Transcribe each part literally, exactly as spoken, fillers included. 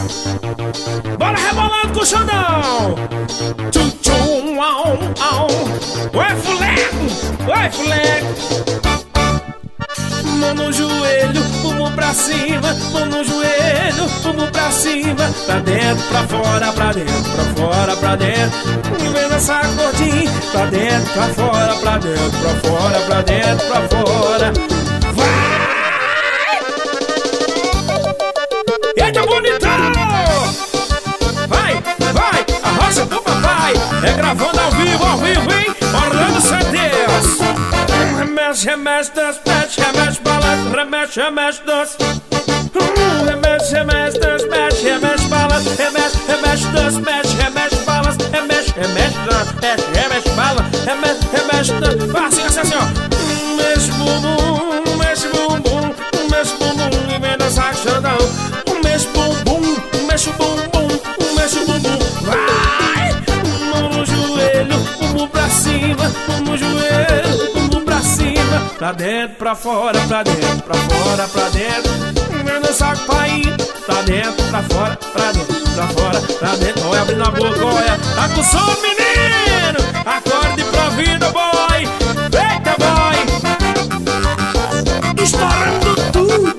Bora rebolando com o Xandão. Tchum, tchum, au, au. Oi, fuleco, oi, fuleco. Mão no joelho, bumbum pra cima. Mão no joelho, bumbum pra cima. Pra dentro, pra fora, pra dentro, pra fora, pra dentro. E vem dançar gordinho. Pra dentro, pra fora, pra dentro, pra fora, pra dentro, pra fora. Vai! Eita, bonitão! Vai, vai, a roça do papai. É gravando ao vivo, ao vivo, hein? Orlando Santos. Remexe, remexe, dança, mexe, remexe, balança, remexe, remexe, dança. Remexe, remexe, dança, mexe, remexe, balança, remexe, remexe, dança, mexe, remexe, balança, remexe, remexe, dança, mexe, remexe, balança, remexe, remexe, dança. Assim, assim, assim, ó. Mexe bumbum, mexe bumbum, mexe bumbum e vem dançar Xandão. Mexe bumbum, mexe bumbum, mexe bumbum. Vai! Mão no joelho, bumbum pra cima, mão no joelho. Pra dentro, pra fora, pra dentro, pra fora, pra dentro. Vem dançar com o pai. Pra dentro, pra fora, pra dentro, pra fora, pra dentro. Olha, abrindo a boca, olha. Tá com som, menino. Acorde pra vida, boy. Eita, boy. Estourando tudo.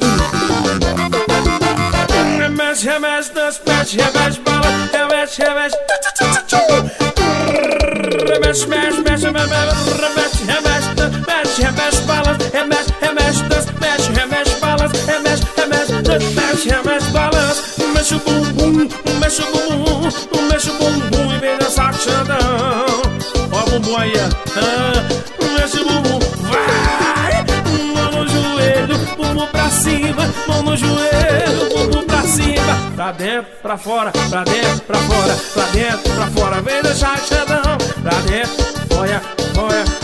Remexe, remexe, dança, mexe, remexe, bala. Remexe, remexe. Remexe, mexe, mexe, remexe, remexe, mexe, remexe, balança, remexe, remexe, dança, mexe, remexe, balança, remexe, remexe, dança, mexe, remexe, balança, mexe o bumbum, mexe o bumbum, mexe o bumbum e vem dançar com Xandão. Ó o bumbum aí, ó, mexe o bumbum, vai, mão no joelho, bumbum pra cima, mão no joelho, bumbum pra cima, pra dentro, pra fora, pra dentro, pra fora, pra dentro, pra fora, vem dançar com Xandão, pra dentro, olha, olha.